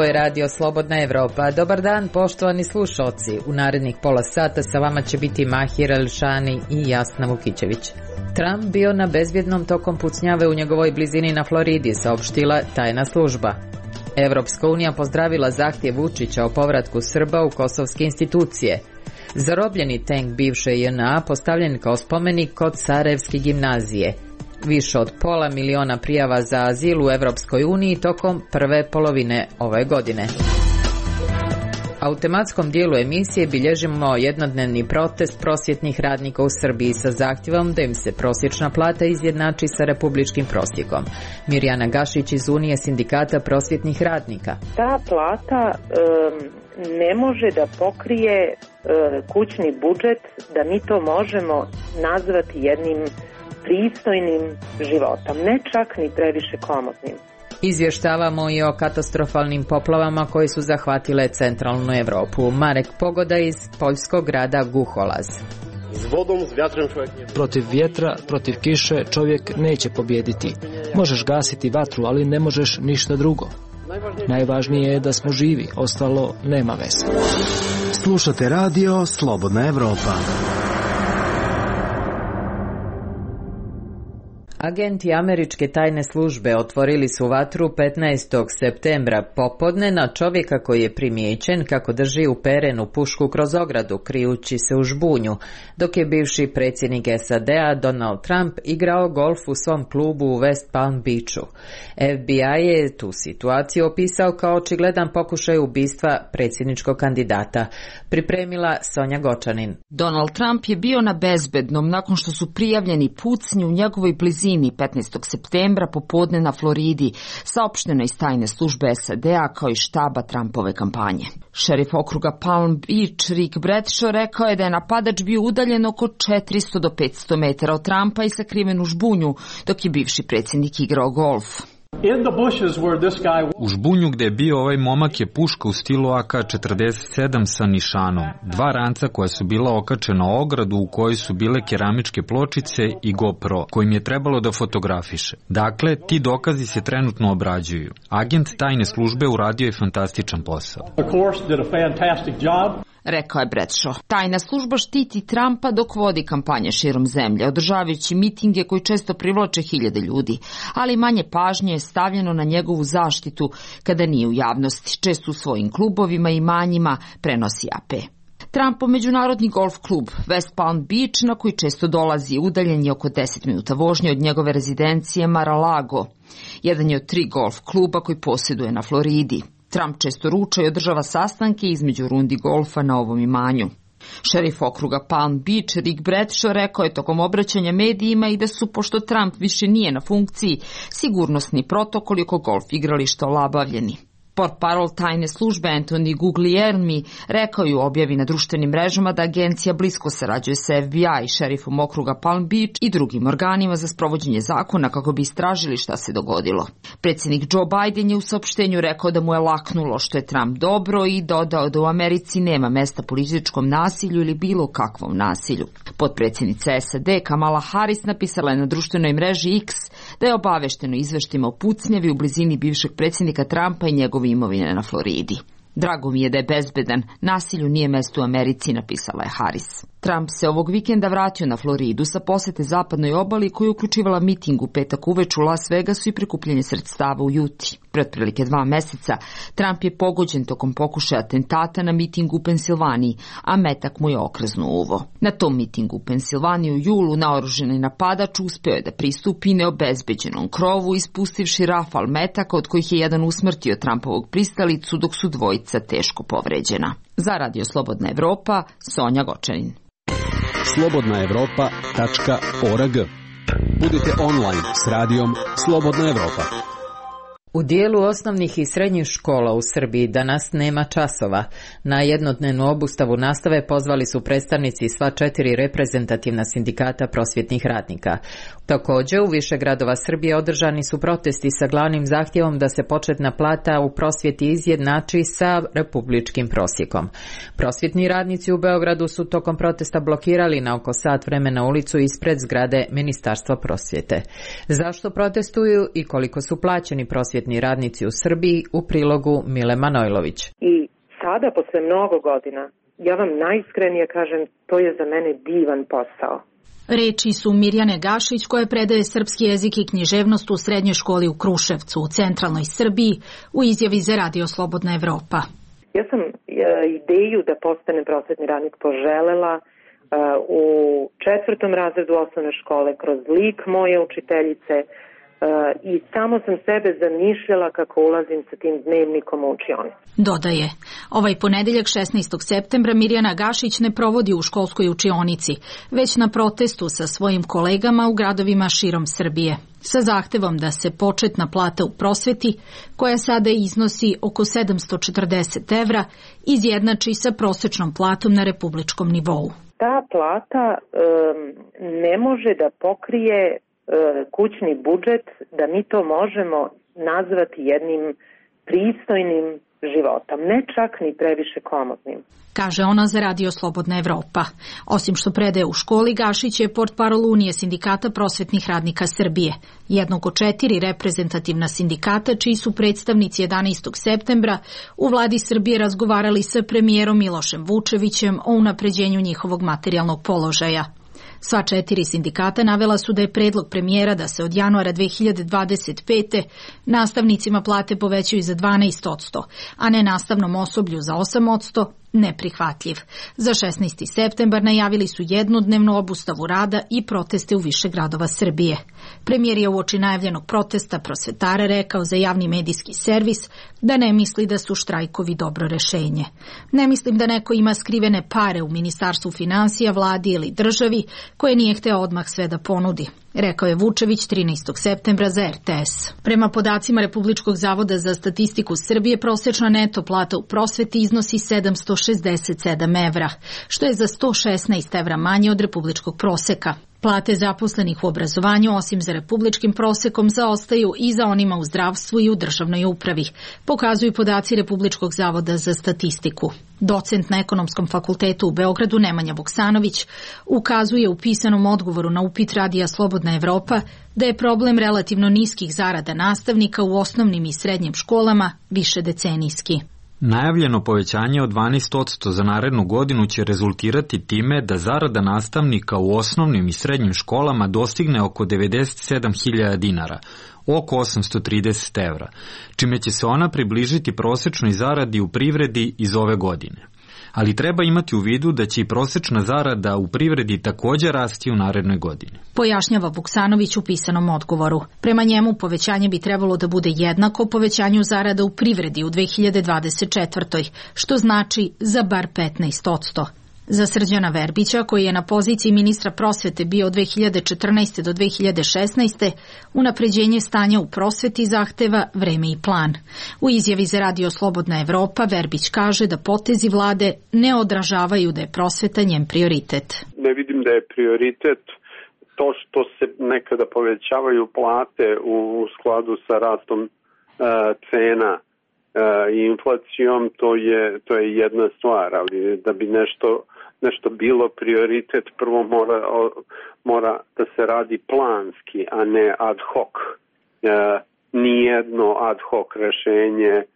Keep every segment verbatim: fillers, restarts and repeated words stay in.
Ovo je radio Slobodna Evropa. Dobar dan, poštovani slušalci. U narednih pola sata sa vama će biti Mahir Elšani i Jasna Vukićević. Trump bio na bezbjednom tokom pucnjave u njegovoj blizini na Floridi, saopštila tajna služba. Evropska unija pozdravila zahtjev Vučića o povratku Srba u kosovske institucije. Zarobljeni tank bivše J N A postavljen kao spomenik kod Sarajevske gimnazije. Više od pola miliona prijava za azil u Evropskoj uniji tokom prve polovine ove godine. A u tematskom dijelu emisije bilježimo jednodnevni protest prosvjetnih radnika u Srbiji sa zahtjevom da im se prosječna plata izjednači sa republičkim prosjekom. Mirjana Gašić iz Unije sindikata prosvjetnih radnika. Ta plata um, ne može da pokrije um, kućni budžet, da mi to možemo nazvati jednim pristojnim životom, ne čak ni previše komotnim. Izvještavamo i o katastrofalnim poplavama koje su zahvatile centralnu Evropu. Marek Pogoda iz poljskog grada Guholaz. Protiv vjetra, protiv kiše čovjek neće pobijediti. Možeš gasiti vatru, ali ne možeš ništa drugo. Najvažnije je da smo živi, ostalo nema veze. Slušate radio Slobodna Evropa. Agenti američke tajne službe otvorili su vatru petnaestog septembra popodne na čovjeka koji je primijećen kako drži uperenu pušku kroz ogradu, krijući se u žbunju, dok je bivši predsjednik S A D-a Donald Trump igrao golf u svom klubu u West Palm Beachu. F B I je tu situaciju opisao kao očigledan pokušaj ubistva predsjedničkog kandidata. Pripremila Sonja Gočanin. Donald Trump je bio na bezbednom nakon što su prijavljeni pucnji u njegovoj blizini petnaestog septembra popodne na Floridi, saopšteno iz tajne službe S A D-a kao i štaba Trumpove kampanje. Šerif okruga Palm Beach Rick Bradshaw rekao je da je napadač bio udaljen oko četiristo do petsto metara od Trumpa i sakriven u žbunju, dok je bivši predsjednik igrao golf. U žbunju gdje je bio ovaj momak je puška u stilu A K četrdeset sedam sa nišanom, dva ranca koja su bila okačena o ogradu u kojoj su bile keramičke pločice i GoPro, kojim je trebalo da fotografiše. Dakle, ti dokazi se trenutno obrađuju. Agent tajne službe uradio je fantastičan posao. Rekao je Bradshaw. Tajna služba štiti Trumpa dok vodi kampanje širom zemlje, održavajući mitinge koji često privlače hiljade ljudi, ali manje pažnje je stavljeno na njegovu zaštitu kada nije u javnosti, često u svojim klubovima i imanjima, prenosi A P. Trumpov međunarodni golf klub West Palm Beach, na koji često dolazi, udaljen je oko deset minuta vožnje od njegove rezidencije Mar-a-Lago. Jedan je od tri golf kluba koji posjeduje na Floridi. Trump često ruča i održava sastanke između rundi golfa na ovom imanju. Šerif okruga Palm Beach Rick Bradshaw rekao je tokom obraćanja medijima i da su, pošto Trump više nije na funkciji, sigurnosni protokoli oko golf igrališta olabavljeni. Portparol tajne službe Anthony Guglielmi rekao je u objavi na društvenim mrežama da agencija blisko sarađuje sa F B I, šerifom okruga Palm Beach i drugim organima za sprovođenje zakona kako bi istražili šta se dogodilo. Predsjednik Joe Biden je u saopštenju rekao da mu je laknulo što je Trump dobro i dodao da u Americi nema mesta političkom nasilju ili bilo kakvom nasilju. Potpredsjednica S A D Kamala Harris napisala je na društvenoj mreži X da je obavešteno izveštima o pucnjavi u blizini bivšeg predsjednika Trumpa i njegove imovine na Floridi. Drago mi je da je bezbedan, nasilju nije mesto u Americi, napisala je Harris. Trump se ovog vikenda vratio na Floridu sa posete zapadnoj obali koja je uključivala miting u petak uveč u Las Vegasu i prikupljanje sredstava u Juti. Pre otprilike dva meseca Trump je pogođen tokom pokušaja atentata na mitingu u Pensilvaniji, a metak mu je okrznuo uvo. Na tom mitingu u Pensilvaniji u julu naoružani napadač uspeo je da pristupi neobezbeđenom krovu ispustivši rafal metaka od kojih je jedan usmrtio Trumpovog pristalicu dok su dvojica teško povređena. Za Radio Slobodna Evropa, Sonja Gočanin. slobodna evropa tačka org. Budite online s radijom Slobodna Evropa. U dijelu osnovnih i srednjih škola u Srbiji danas nema časova. Na jednodnevnu obustavu nastave pozvali su predstavnici sva četiri reprezentativna sindikata prosvjetnih radnika. Također, u više gradova Srbije održani su protesti sa glavnim zahtjevom da se početna plata u prosvjeti izjednači sa republičkim prosjekom. Prosvjetni radnici u Beogradu su tokom protesta blokirali na oko sat vremena ulicu ispred zgrade Ministarstva prosvjete. Zašto protestuju i koliko su plaćeni prosvjetni radnici u Srbiji, u prilogu Mile Manojlović. I sada, posle mnogo godina, ja vam najiskrenije kažem, to je za mene divan posao. Reči su Mirjane Gašić, koja predaje srpski jezik i književnost u srednjoj školi u Kruševcu, u centralnoj Srbiji, u izjavi za Radio Slobodna Evropa. Ja sam e, ideju da postanem prosvetni radnik poželela e, u četvrtom razredu osnovne škole kroz lik moje učiteljice, i samo sam sebe zamišljala kako ulazim sa tim dnevnikom u učionicu. Dodaje, ovaj ponedeljak šesnaestog septembra Mirjana Gašić ne provodi u školskoj učionici, već na protestu sa svojim kolegama u gradovima širom Srbije, sa zahtevom da se početna plata u prosveti, koja sada iznosi oko sedamsto četrdeset evra, izjednači sa prosečnom platom na republičkom nivou. Ta plata um, ne može da pokrije kućni budžet, da mi to možemo nazvati jednim pristojnim životom, ne čak ni previše komotnim. Kaže ona za Radio Slobodna Evropa. Osim što predaje u školi, Gašić je portparol Unije sindikata prosvetnih radnika Srbije, jednog od četiri reprezentativna sindikata čiji su predstavnici jedanaestog septembra u vladi Srbije razgovarali sa premijerom Milošem Vučevićem o unapređenju njihovog materijalnog položaja. Sva četiri sindikata navela su da je predlog premijera da se od januara dve hiljade dvadeset pete nastavnicima plate povećaju za dvanaest posto, a ne nastavnom osoblju za osam posto, neprihvatljiv. Za šesnaesti septembar najavili su jednodnevnu obustavu rada i proteste u više gradova Srbije. Premijer je uoči najavljenog protesta prosvetara rekao za javni medijski servis da ne misli da su štrajkovi dobro rešenje. Ne mislim da neko ima skrivene pare u Ministarstvu finansija, vladi ili državi koje nije hteo odmah sve da ponudi, rekao je Vučević trinaestog septembra za er te es. Prema podacima Republičkog zavoda za statistiku Srbije, prosečna neto plata u prosveti iznosi sedamsto šezdeset sedam evra, što je za sto šesnaest evra manje od republičkog proseka. Plate zaposlenih u obrazovanju, osim za republičkim prosekom, zaostaju i za onima u zdravstvu i u državnoj upravi, pokazuju podaci Republičkog zavoda za statistiku. Docent na Ekonomskom fakultetu u Beogradu Nemanja Vuksanović ukazuje u pisanom odgovoru na upit Radija Slobodna Evropa da je problem relativno niskih zarada nastavnika u osnovnim i srednjim školama višedecenijski. Najavljeno povećanje od dvanaest posto za narednu godinu će rezultirati time da zarada nastavnika u osnovnim i srednjim školama dostigne oko devedeset sedam hiljada dinara, oko osamsto trideset evra, čime će se ona približiti prosečnoj zaradi u privredi iz ove godine. Ali treba imati u vidu da će i prosečna zarada u privredi također rasti u narednoj godini. Pojašnjava Vuksanović u pisanom odgovoru. Prema njemu povećanje bi trebalo da bude jednako povećanju zarada u privredi u dve hiljade dvadeset četvrtoj, što znači za bar petnaest posto. Za Srđana Verbića, koji je na poziciji ministra prosvete bio od dve hiljade četrnaeste do dve hiljade šesnaeste, unapređenje stanja u prosveti zahteva vreme i plan. U izjavi za Radio Slobodna Evropa Verbić kaže da potezi vlade ne odražavaju da je prosveta njen prioritet. Ne vidim da je prioritet to što se nekada povećavaju plate u skladu sa rastom uh, cena i inflacijom, to je, to je jedna stvar, ali da bi nešto, nešto bilo prioritet, prvo mora, mora da se radi planski, a ne ad hoc. E, nijedno ad hoc rešenje e,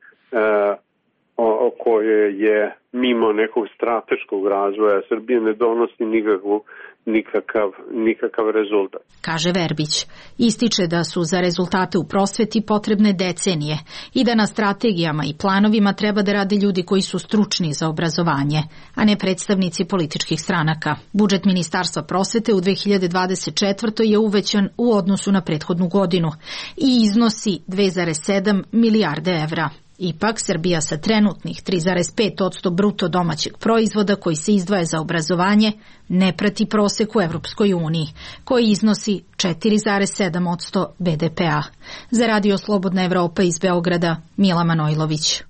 o, o koje je mimo nekog strateškog razvoja Srbije ne donosi nikakvu Nikakav, nikakav rezultat. Kaže Verbić. Ističe da su za rezultate u prosveti potrebne decenije i da na strategijama i planovima treba da rade ljudi koji su stručni za obrazovanje, a ne predstavnici političkih stranaka. Budžet Ministarstva prosvete u dve hiljade dvadeset četvrtoj je uvećan u odnosu na prethodnu godinu i iznosi dve zarez sedam milijarde evra. Ipak, Srbija sa trenutnih tri zarez pet posto bruto domaćeg proizvoda koji se izdvaja za obrazovanje ne prati prosek u Evropskoj uniji, koji iznosi četiri zarez sedam posto be de pe-a. Za Radio Slobodna Evropa iz Beograda, Mila Manojlović.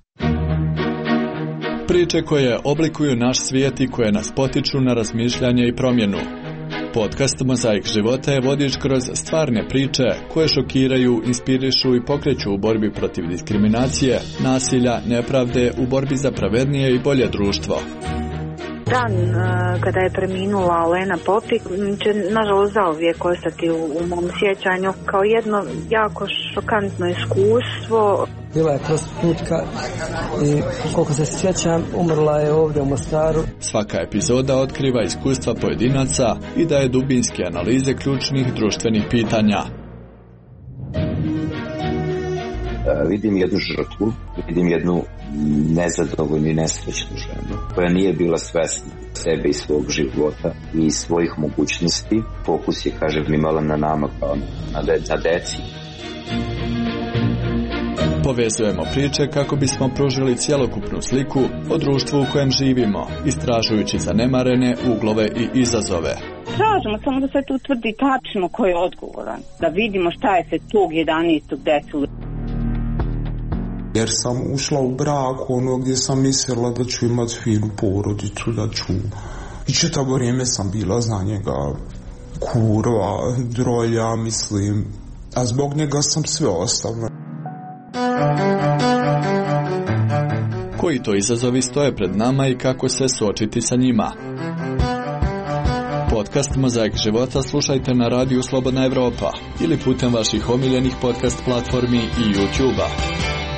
Priče koje oblikuju naš svijet i koje nas potiču na razmišljanje i promjenu. Podcast Mozaik života je vodič kroz stvarne priče koje šokiraju, inspirišu i pokreću u borbi protiv diskriminacije, nasilja, nepravde, u borbi za pravednije i bolje društvo. Dan kada je preminula Olena Popik će nažalost zauvijek ostati u, u mom sjećanju kao jedno jako šokantno iskustvo. Bila je prostitutka i koliko se sjećam umrla je ovdje u Mostaru. Svaka epizoda otkriva iskustva pojedinaca i daje dubinske analize ključnih društvenih pitanja. Vidim jednu žrtvu, vidim jednu nezadovoljnu i nesrećnu ženu koja nije bila svesna sebe i svog života i svojih mogućnosti. Fokus je, kažem, imala na nama kao na, de, na deci. Povezujemo priče kako bismo pružili cjelokupnu sliku o društvu u kojem živimo, istražujući zanemarene uglove i izazove. Tražimo samo da se tu utvrdi tačno ko je odgovoran, da vidimo šta je se tog jedanaestog desilo. Jer sam ušla u brak ono gdje sam mislila da ću imati finu porodicu, da ću... I čitavo vrijeme sam bila za njega kurva, drolja, mislim. A zbog njega sam sve ostavila. Koji to izazovi stoje pred nama i kako se suočiti sa njima? Podcast Mozaik života slušajte na radiju Slobodna Evropa ili putem vaših omiljenih podcast platformi i YouTube-a.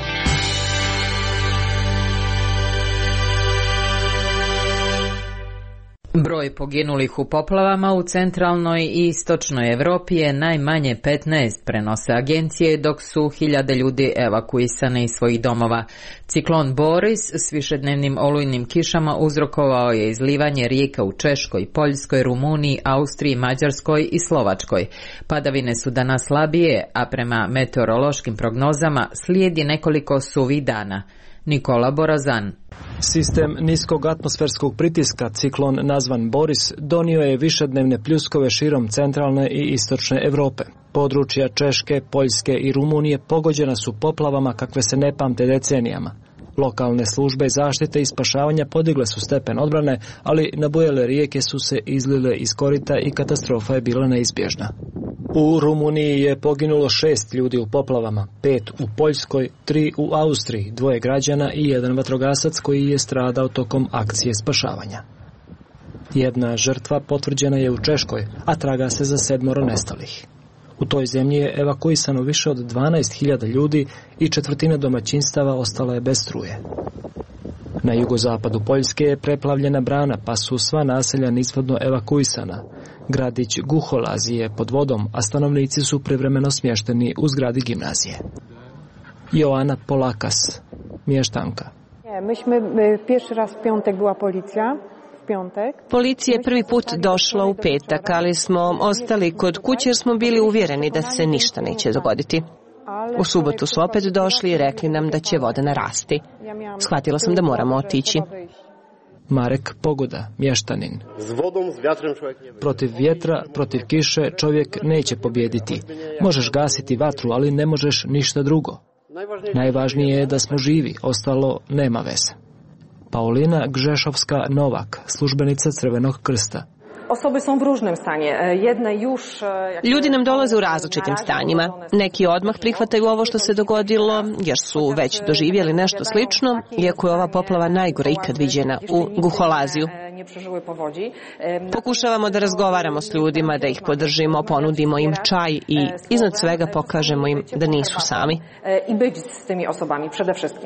Broj poginulih u poplavama u centralnoj i istočnoj Evropi je najmanje petnaest, prenose agencije, dok su hiljade ljudi evakuisane iz svojih domova. Ciklon Boris s višednevnim olujnim kišama uzrokovao je izlivanje rijeka u Češkoj, Poljskoj, Rumuniji, Austriji, Mađarskoj i Slovačkoj. Padavine su danas slabije, a prema meteorološkim prognozama slijedi nekoliko suvih dana. Nikola Borazan. Sistem niskog atmosferskog pritiska, ciklon nazvan Boris, donio je višednevne pljuskove širom centralne i istočne Europe. Područja Češke, Poljske i Rumunije pogođena su poplavama kakve se ne pamte decenijama. Lokalne službe zaštite i spašavanja podigle su stepen odbrane, ali nabujele rijeke su se izlile iz korita i katastrofa je bila neizbježna. U Rumuniji je poginulo šest ljudi u poplavama, pet u Poljskoj, tri u Austriji, dvoje građana i jedan vatrogasac koji je stradao tokom akcije spašavanja. Jedna žrtva potvrđena je u Češkoj, a traga se za sedmoro nestalih. U toj zemlji je evakuisano više od dvanaest hiljada ljudi i četvrtina domaćinstava ostala je bez struje. Na jugozapadu Poljske je preplavljena brana, pa su sva naselja nizvodno evakuisana. Gradić Guholazi je pod vodom, a stanovnici su privremeno smješteni u zgradi gimnazije. Joana Polakas, mještanka. Myśmy pierwszy raz w piątek była policja. Policija je prvi put došla u petak, ali smo ostali kod kuće jer smo bili uvjereni da se ništa neće dogoditi. U subotu su opet došli i rekli nam da će voda narasti. Shvatila sam da moramo otići. Marek Pogoda, mještanin. Protiv vjetra, protiv kiše čovjek neće pobijediti. Možeš gasiti vatru, ali ne možeš ništa drugo. Najvažnije je da smo živi, ostalo nema veze. Paulina Grzeszowska-Nowak, službenica Crvenog krsta. Osobe su u ružnom stanju. Jedna już... Ljudi nam dolaze u različitim stanjima. Neki odmah prihvataju ovo što se dogodilo, jer su već doživjeli nešto slično, iako je ova poplava najgora ikad viđena u Guholaziju. Pokušavamo da razgovaramo s ljudima, da ih podržimo, ponudimo im čaj i iznad svega pokažemo im da nisu sami. I biti s temi osobami, przede wszystkim.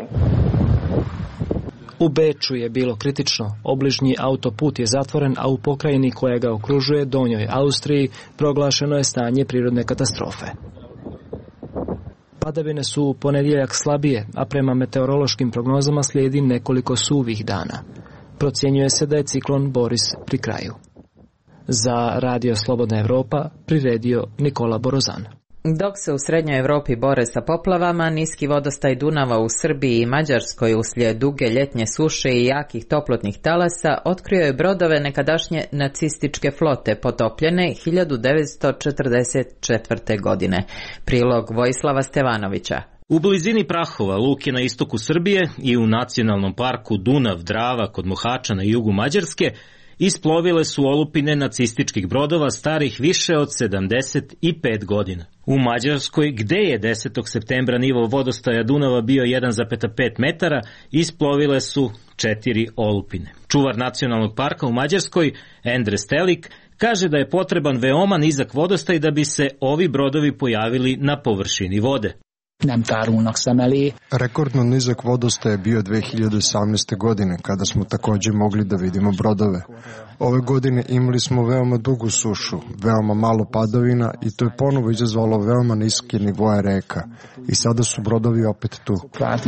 U Beču je bilo kritično. Obližnji autoput je zatvoren, a u pokrajini koja ga okružuje, Donjoj Austriji, proglašeno je stanje prirodne katastrofe. Padavine su u ponedjeljak slabije, a prema meteorološkim prognozama slijedi nekoliko suvih dana. Procjenjuje se da je ciklon Boris pri kraju. Za Radio Slobodna Evropa priredio Nikola Borozan. Dok se u Srednjoj Europi bore sa poplavama, niski vodostaj Dunava u Srbiji i Mađarskoj uslijed duge ljetnje suše i jakih toplotnih talasa otkrio je brodove nekadašnje nacističke flote potopljene hiljadu devetsto četrdeset četvrte. godine. Prilog Vojislava Stevanovića. U blizini Prahova, luke na istoku Srbije i u nacionalnom parku Dunav-Drava kod Mohača na jugu Mađarske, isplovile su olupine nacističkih brodova starih više od sedamdeset pet godina. U Mađarskoj, gde je desetog septembra nivo vodostaja Dunava bio jedan zarez pet metara, isplovile su četiri olupine. Čuvar nacionalnog parka u Mađarskoj, Endre Stelik, kaže da je potreban veoma nizak vodostaj da bi se ovi brodovi pojavili na površini vode. Nem tárulnak szem elé. Rekordno nizak vodostaj je bio dve hiljade osamnaeste. godine, kada smo takođe mogli da vidimo brodove. Ove godine imali smo veoma dugu sušu, veoma malo padavina i to je ponovo izazvalo veoma niske nivoe reka. I sada su brodovi opet tu.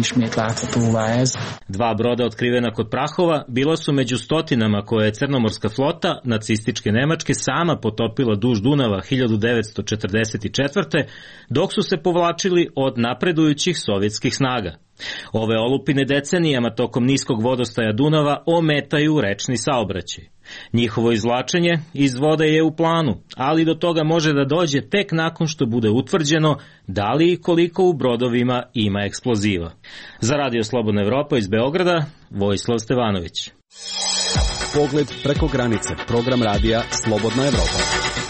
Dva broda otkrivena kod Prahova bila su među stotinama koje je crnomorska flota nacističke Nemačke sama potopila duž Dunava hiljadu devetsto četrdeset četvrte. dok su se povlačili od napredujućih sovjetskih snaga. Ove olupine decenijama tokom niskog vodostaja Dunava ometaju rečni saobraćaj. Njihovo izvlačenje iz vode je u planu, ali do toga može da dođe tek nakon što bude utvrđeno da li i koliko u brodovima ima eksploziva. Za Radio Slobodna Evropa iz Beograda, Vojislav Stevanović. Pogled preko granice, program radija Slobodna Evropa.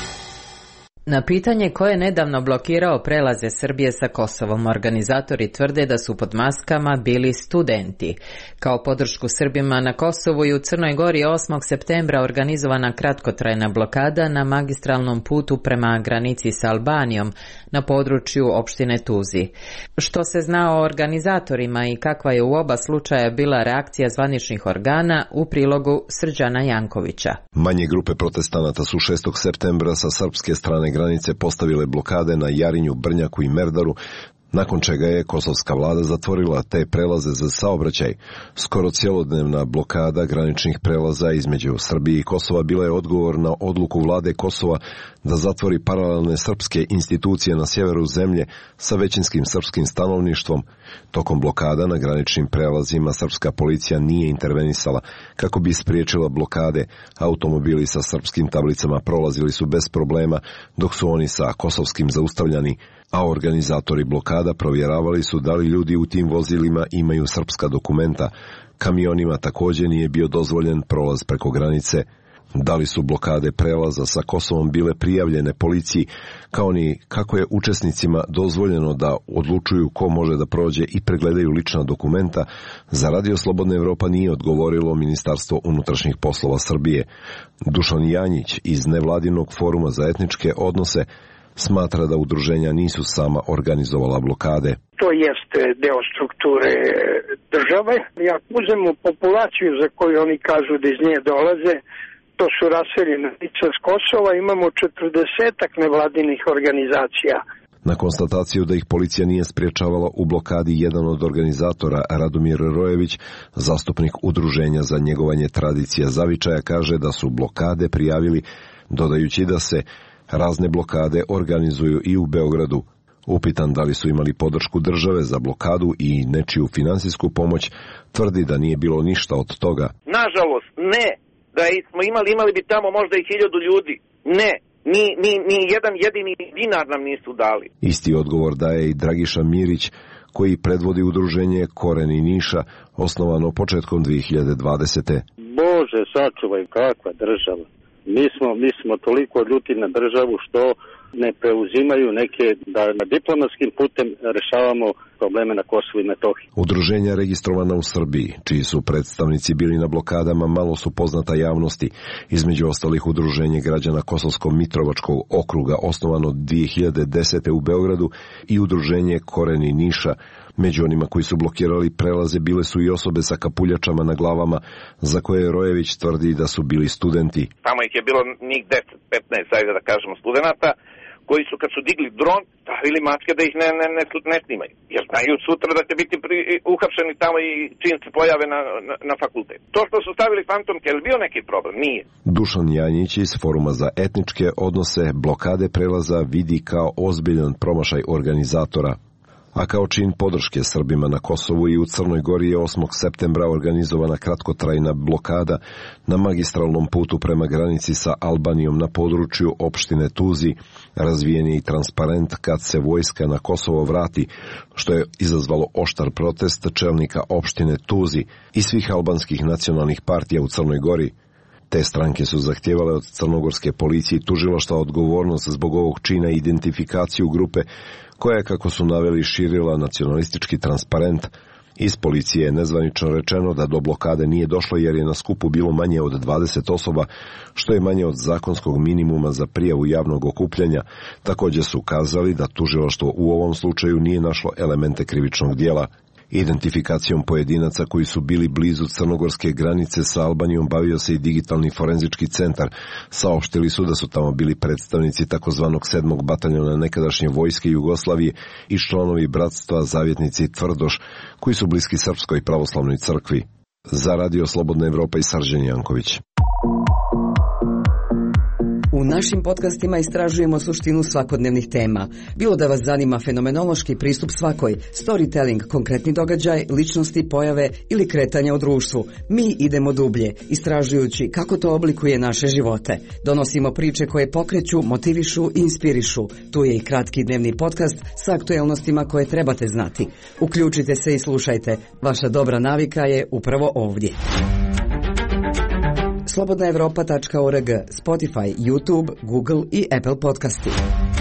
Na pitanje ko je nedavno blokirao prelaze Srbije sa Kosovom, organizatori tvrde da su pod maskama bili studenti. Kao podršku Srbima na Kosovu i u Crnoj Gori osmog septembra organizovana kratkotrajna blokada na magistralnom putu prema granici sa Albanijom na području opštine Tuzi. Što se zna o organizatorima i kakva je u oba slučaja bila reakcija zvaničnih organa, u prilogu Srđana Jankovića. Manje grupe protestanata su šestog septembra sa srpske strane granice postavile blokade na Jarinju, Brnjaku i Merdaru, nakon čega je kosovska vlada zatvorila te prelaze za saobraćaj. Skoro cjelodnevna blokada graničnih prelaza između Srbije i Kosova bila je odgovor na odluku vlade Kosova da zatvori paralelne srpske institucije na sjeveru zemlje sa većinskim srpskim stanovništvom. Tokom blokada na graničnim prelazima srpska policija nije intervenisala kako bi spriječila blokade. Automobili sa srpskim tablicama prolazili su bez problema, dok su oni sa kosovskim zaustavljani, a organizatori blokada provjeravali su da li ljudi u tim vozilima imaju srpska dokumenta. Kamionima također nije bio dozvoljen prolaz preko granice. Da li su blokade prelaza sa Kosovom bile prijavljene policiji, kao ni kako je učesnicima dozvoljeno da odlučuju ko može da prođe i pregledaju lična dokumenta, za Radio Slobodna Evropa nije odgovorilo Ministarstvo unutrašnjih poslova Srbije. Dušan Janjić iz nevladinog foruma za etničke odnose smatra da udruženja nisu sama organizovala blokade. To jeste deo strukture države. Ako uzmemo populaciju za koju oni kažu da iz nje dolaze, to su raseljena lica s Kosova, imamo četrdesetak nevladinih organizacija. Na konstataciju da ih policija nije spriječavala u blokadi, jedan od organizatora, Radomir Rojević, zastupnik udruženja za njegovanje tradicija zavičaja, kaže da su blokade prijavili, dodajući da se razne blokade organizuju i u Beogradu. Upitan da li su imali podršku države za blokadu i nečiju finansijsku pomoć, tvrdi da nije bilo ništa od toga. Nažalost, ne. Da smo imali, imali bi tamo možda i hiljadu ljudi. Ne. Ni, ni, ni jedan jedini dinar nam nisu dali. Isti odgovor daje i Dragiša Mirić, koji predvodi udruženje Koreni Niša, osnovano početkom dve hiljade dvadesete. Bože, sačuvaj, kakva država. Mi smo, mi smo toliko ljuti na državu što ne preuzimaju neke, da na diplomatskim putem rešavamo probleme na Kosovu i Metohiji. Udruženja registrovana u Srbiji, čiji su predstavnici bili na blokadama, malo su poznata javnosti. Između ostalih udruženje građana Kosovsko-Mitrovačkog okruga, osnovano dve hiljade desete u Beogradu, i udruženje Koreni Niša. Među onima koji su blokirali prelaze bile su i osobe sa kapuljačama na glavama, za koje Rojević tvrdi da su bili studenti. Tamo ih je bilo njih deset petnaest, ajde da kažemo, studenata, koji su kad su digli dron, stavili maske da ih ne, ne, ne, ne snimaju. Jer znaju sutra da će biti pri, uhapšeni tamo i čim se pojave na, na, na fakultet. To što su stavili fantomke, je li bio neki problem? Nije. Dušan Janjić iz Foruma za etničke odnose blokade prelaza vidi kao ozbiljan promašaj organizatora. A kao čin podrške Srbima na Kosovu i u Crnoj Gori je osmog septembra organizovana kratkotrajna blokada na magistralnom putu prema granici sa Albanijom na području opštine Tuzi. Razvijen je i transparent kad se vojska na Kosovo vrati, što je izazvalo oštar protest čelnika opštine Tuzi i svih albanskih nacionalnih partija u Crnoj Gori. Te stranke su zahtijevale od crnogorske policije i tužilaštva odgovornost zbog ovog čina i identifikaciju grupe koja je, kako su naveli, širila nacionalistički transparent. Iz policije je nezvanično rečeno da do blokade nije došlo jer je na skupu bilo manje od dvadeset osoba, što je manje od zakonskog minimuma za prijavu javnog okupljanja. Također su ukazali da tužilaštvo u ovom slučaju nije našlo elemente krivičnog djela. Identifikacijom pojedinaca koji su bili blizu crnogorske granice sa Albanijom bavio se i digitalni forenzički centar. Saopštili su da su tamo bili predstavnici takozvanog sedmog bataljona nekadašnje vojske Jugoslavije i članovi bratstva Zavjetnici Tvrdoš, koji su bliski Srpskoj pravoslavnoj crkvi. Za Radio Slobodna Evropa i Srđan Janković. U našim podcastima istražujemo suštinu svakodnevnih tema. Bilo da vas zanima fenomenološki pristup svakoj, storytelling, konkretni događaj, ličnosti, pojave ili kretanja u društvu, mi idemo dublje, istražujući kako to oblikuje naše živote. Donosimo priče koje pokreću, motivišu i inspirišu. Tu je i kratki dnevni podcast sa aktuelnostima koje trebate znati. Uključite se i slušajte. Vaša dobra navika je upravo ovdje. slobodna evropa tačka org, Spotify, YouTube, Google i Apple podcasti.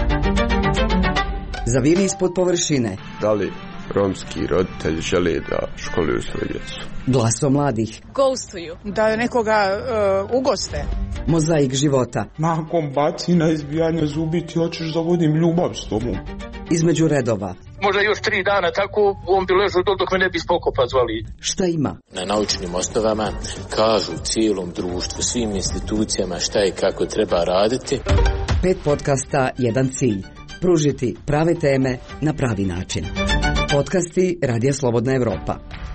Zaviri ispod površine. Da li romski roditelji žele da školuju svoju djecu? Glaso mladih. Ghostuju. Da nekoga uh, ugoste. Mozaik života. Nakon bacina, izbijanja zubi ti hoćeš da vodim ljubav s tobom. Između redova. Možda još tri dana tako on bi ležao dok me ne bi spokopa zvali. Šta ima? Na naučnim osnovama kažu cijelom društvu, svim institucijama šta i kako treba raditi. Pet podcasta, jedan cilj. Pružiti prave teme na pravi način. Podcasti Radija Slobodna Evropa.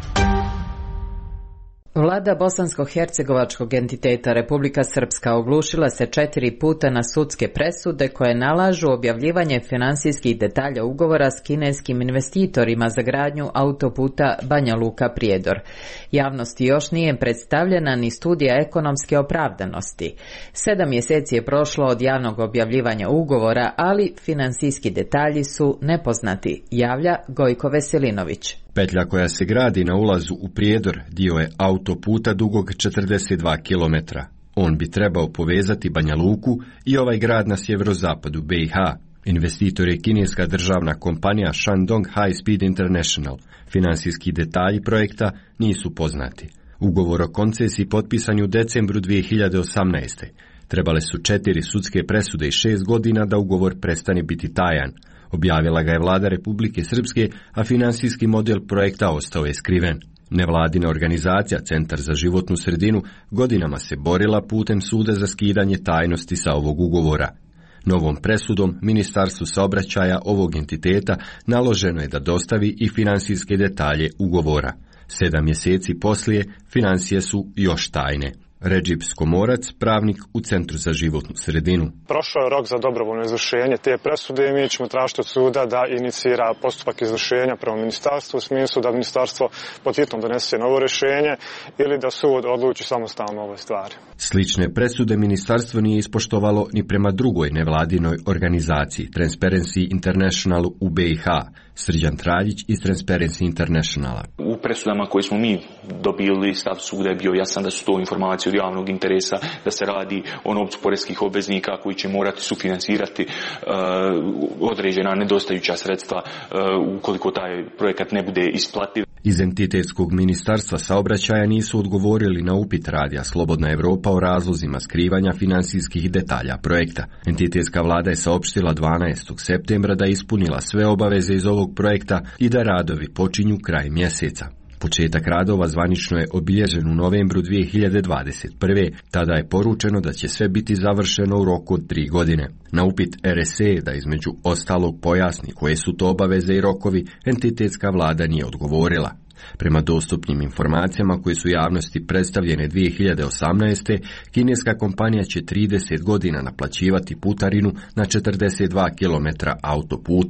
Vlada bosansko-hercegovačkog entiteta Republika Srpska oglušila se četiri puta na sudske presude koje nalažu objavljivanje finansijskih detalja ugovora s kineskim investitorima za gradnju autoputa Banja Luka-Prijedor. Javnosti još nije predstavljena ni studija ekonomske opravdanosti. Sedam mjeseci je prošlo od javnog objavljivanja ugovora, ali finansijski detalji su nepoznati, javlja Gojko Veselinović. Petlja koja se gradi na ulazu u Prijedor dio je autoputa dugog četrdeset dva kilometra. On bi trebao povezati Banja Luku i ovaj grad na sjeverozapadu B i H. Investitor je kineska državna kompanija Shandong High Speed International. Finansijski detalji projekta nisu poznati. Ugovor o koncesiji potpisan je u decembru dvije hiljade osamnaeste. Trebale su četiri sudske presude i šest godina da ugovor prestane biti tajan. Objavila ga je vlada Republike Srpske, a finansijski model projekta ostao je skriven. Nevladina organizacija Centar za životnu sredinu godinama se borila putem suda za skidanje tajnosti sa ovog ugovora. Novom presudom Ministarstvu saobraćaja ovog entiteta naloženo je da dostavi i finansijske detalje ugovora. Sedam mjeseci poslije financije su još tajne. Redžip Skomorac, pravnik u Centru za životnu sredinu. Prošao je rok za dobrovoljno izvršenje te presude i mi ćemo tražiti od suda da inicira postupak izvršenja prema ministarstvu u smislu da ministarstvo pod hitnom donese novo rješenje ili da sud odluči samostalno o ovoj stvari. Slične presude ministarstvo nije ispoštovalo ni prema drugoj nevladinoj organizaciji Transparency International u B i H. Srđan Traljić iz Transparency Internationala. U presudama koje smo mi dobili, stav suda je bio jasan da su to informacije od javnog interesa, da se radi o novcu poreskih obveznika koji će morati sufinansirati uh, određena nedostajuća sredstva uh, ukoliko taj projekat ne bude isplativ. Iz entitetskog ministarstva saobraćaja nisu odgovorili na upit Radija Slobodna Evropa o razlozima skrivanja finansijskih detalja projekta. Entitetska vlada je saopštila dvanaestog septembra da je ispunila sve obaveze iz ovog projekta i da radovi počinju kraj mjeseca. Početak radova zvanično je obilježen u novembru dvije hiljade dvadeset prve. Tada je poručeno da će sve biti završeno u roku od tri godine. Na upit R S E da između ostalog pojasni koje su to obaveze i rokovi, entitetska vlada nije odgovorila. Prema dostupnim informacijama koje su javnosti predstavljene dvije hiljade osamnaeste. kineska kompanija će trideset godina naplaćivati putarinu na četrdeset dva kilometra autoputa.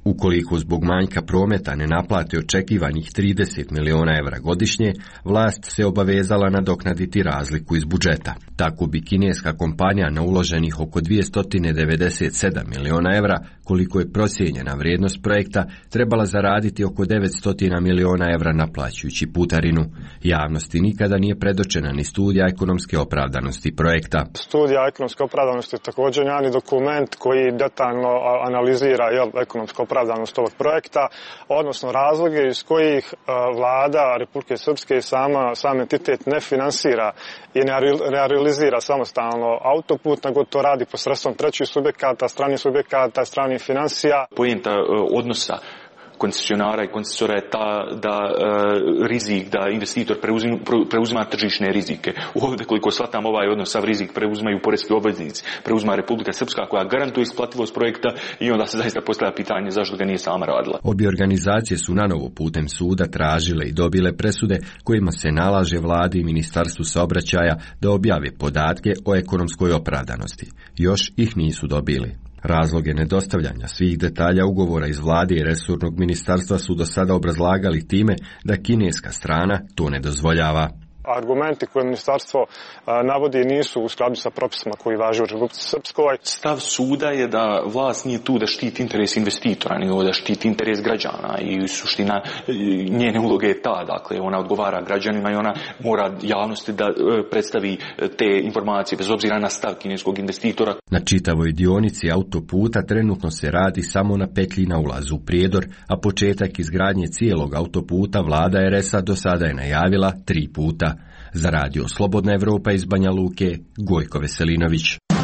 Ukoliko zbog manjka prometa ne naplate očekivanih trideset miliona evra godišnje, vlast se obavezala nadoknaditi razliku iz budžeta. Tako bi kineska kompanija na uloženih oko dvjesto devedeset sedam miliona evra, koliko je procijenjena vrijednost projekta, trebala zaraditi oko devetsto miliona evra naplaćujući putarinu. Javnosti nikada nije predočena ni studija ekonomske opravdanosti projekta. Studija ekonomske opravdanosti je također jedan dokument koji detaljno analizira jel, ekonomsku opravdanost ovog projekta, odnosno razloge iz kojih vlada Republike Srpske i sama, sam entitet ne finansira i ne realizira samostalno autoput, nego to radi posredstvom trećih subjekata, stranih subjekata, stranih financija. Poenta odnosa koncesionara i koncesora je ta da e, rizik, da investitor preuzima, preuzima tržišne rizike. Ovdje koliko shvatam ovaj odnos, sav rizik preuzimaju poreski obveznici, preuzima Republika Srpska koja garantuje isplativost projekta i onda se zaista postavlja pitanje zašto ga nije sama radila. Obje organizacije su nanovo putem suda tražile i dobile presude kojima se nalaže vladi i Ministarstvu saobraćaja da objave podatke o ekonomskoj opravdanosti. Još ih nisu dobili. Razloge nedostavljanja svih detalja ugovora iz vlade i resornog ministarstva su do sada obrazlagali time da kineska strana to ne dozvoljava. Argumenti koje ministarstvo a, navodi nisu u skladu sa propisima koji važe u Republici Srpskoj. Stav suda je da vlast nije tu da štiti interes investitora, nego da štiti interes građana i suština njene uloge je ta, dakle ona odgovara građanima i ona mora javnosti da e, predstavi te informacije bez obzira na stav kineskog investitora. Na čitavoj dionici autoputa trenutno se radi samo na petlji na ulazu u Prijedor, a početak izgradnje cijelog autoputa vlada er es a do sada je najavila tri puta. Za radio Slobodna Evropa iz Banja Luke, Gojko Veselinović.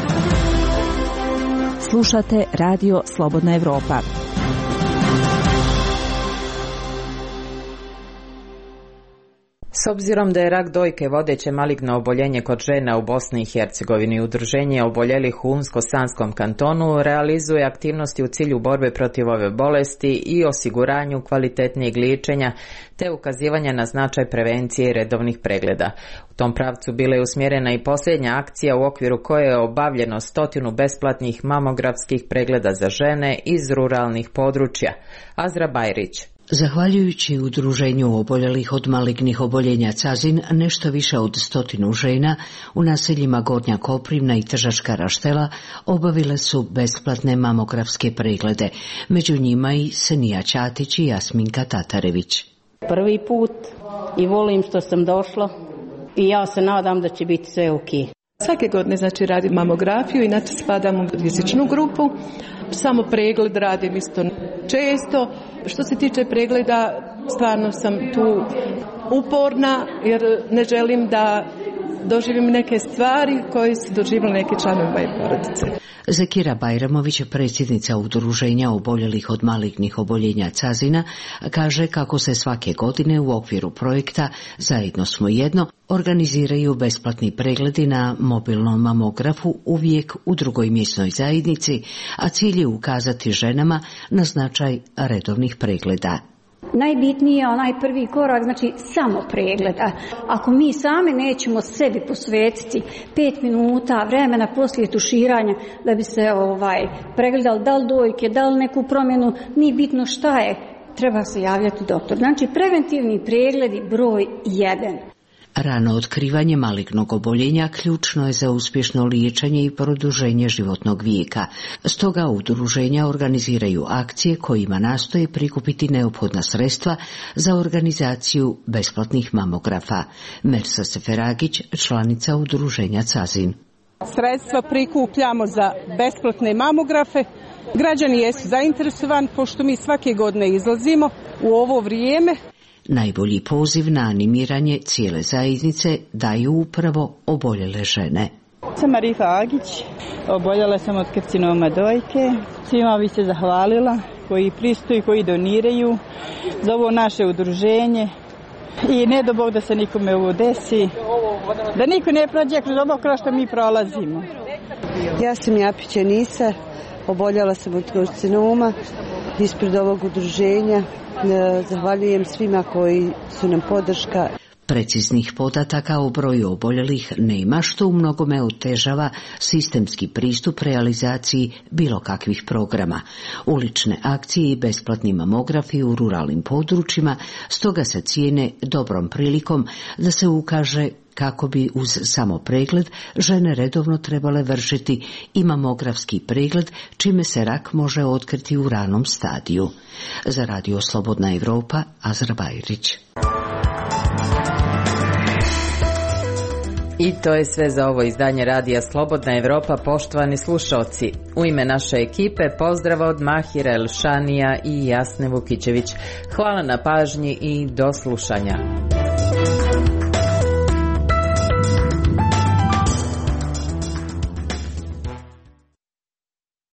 Slušate radio Slobodna Evropa. S obzirom da je rak dojke vodeće maligno oboljenje kod žena u Bosni i Hercegovini, udruženje oboljelih u Unsko-Sanskom kantonu realizuje aktivnosti u cilju borbe protiv ove bolesti i osiguranju kvalitetnijeg liječenja te ukazivanja na značaj prevencije i redovnih pregleda. U tom pravcu bila je usmjerena i posljednja akcija u okviru koje je obavljeno stotinu besplatnih mamografskih pregleda za žene iz ruralnih područja. Azra Bajrić. Zahvaljujući udruženju oboljelih od malignih oboljenja Cazin, nešto više od stotinu žena u naseljima Gornja Koprivna i Tržačka Raštela obavile su besplatne mamografske preglede, među njima i Senija Ćatić i Jasminka Tatarević. Prvi put i volim što sam došla i ja se nadam da će biti sve ok. Svake godine znači radim mamografiju, inače spadam u rizičnu grupu. Samo pregled radim isto često. Što se tiče pregleda, stvarno sam tu uporna jer ne želim da doživim neke stvari koje su doživjeli neki članovi moje porodice. Zekira Bajramović, predsjednica udruženja oboljelih od malignih oboljenja Cazina, kaže kako se svake godine u okviru projekta Zajedno smo jedno organiziraju besplatni pregledi na mobilnom mamografu uvijek u drugoj mjesnoj zajednici, a cilj je ukazati ženama na značaj redovnih pregleda. Najbitniji je onaj prvi korak, znači samo pregled. Ako mi sami nećemo sebi posvetiti pet minuta vremena poslije tuširanja da bi se ovaj pregledali da li dojke, da li neku promjenu, nije bitno šta je, treba se javljati doktor. Znači preventivni pregledi broj jedan. Rano otkrivanje malignog oboljenja ključno je za uspješno liječenje i produženje životnog vijeka. Stoga udruženja organiziraju akcije kojima nastoje prikupiti neophodna sredstva za organizaciju besplatnih mamografa. Mersa Seferagić, članica udruženja Cazin. Sredstva prikupljamo za besplatne mamografe. Građani jesu zainteresovani pošto mi svake godine izlazimo u ovo vrijeme. Najbolji poziv na animiranje cijele zajednice daju upravo oboljele žene. Sam Arifa Agić, oboljela sam od karcinoma dojke. Svima bi se zahvalila koji pristuju, koji doniraju za ovo naše udruženje. I ne do Bog da se nikome ovo desi, da niko ne prođe kroz ovo kroz što mi prolazimo. Ja sam Japić Enisa, oboljela sam od karcinoma ispred ovog udruženja. Zahvaljujem svima koji su nam podrška. Preciznih podataka o broju oboljelih nema, što u mnogome otežava sistemski pristup realizaciji bilo kakvih programa. Ulične akcije i besplatni mamografi u ruralnim područjima stoga se cijene dobrom prilikom da se ukaže kako bi uz samo pregled žene redovno trebale vršiti i mamografski pregled, čime se rak može otkriti u ranom stadiju. Za Radio Slobodna Evropa, Azra Bajrić. I to je sve za ovo izdanje Radija Slobodna Evropa, poštovani slušalci. U ime naše ekipe pozdrav od Mahira Elšanija i Jasne Vukićević. Hvala na pažnji i do slušanja.